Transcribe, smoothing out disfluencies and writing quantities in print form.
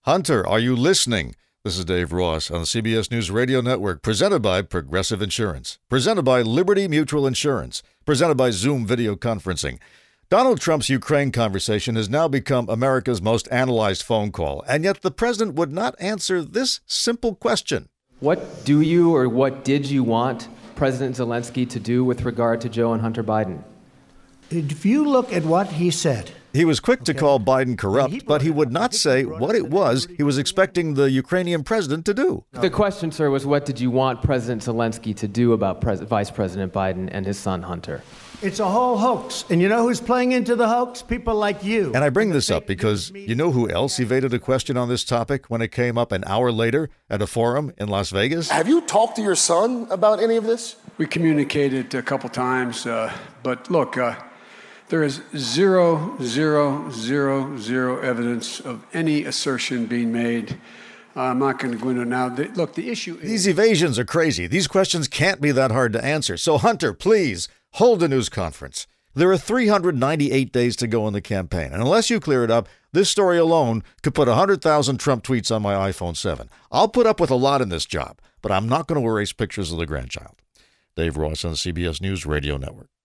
Hunter, are you listening? This is Dave Ross on the CBS News Radio Network, presented by Progressive Insurance, presented by Liberty Mutual Insurance, presented by Zoom Video Conferencing. Donald Trump's Ukraine conversation has now become America's most analyzed phone call, and yet the president would not answer this simple question. What do you or what did you want President Zelensky to do with regard to Joe and Hunter Biden? If you look at what he said... He was quick to call Biden corrupt, but he would not say what it was he was expecting the Ukrainian president to do. The question, sir, was what did you want President Zelensky to do about Vice President Biden and his son Hunter? It's a whole hoax. And you know who's playing into the hoax? People like you. And I bring this up because you know who else evaded a question on this topic when it came up an hour later at a forum in Las Vegas? Have you talked to your son about any of this? We communicated a couple times, but look, there is zero evidence of any assertion being made. I'm not going to go into it now. Look, the issue is... These evasions are crazy. These questions can't be that hard to answer. So, Hunter, please, hold a news conference. There are 398 days to go in the campaign. And unless you clear it up, this story alone could put 100,000 Trump tweets on my iPhone 7. I'll put up with a lot in this job, but I'm not going to erase pictures of the grandchild. Dave Ross on the CBS News Radio Network.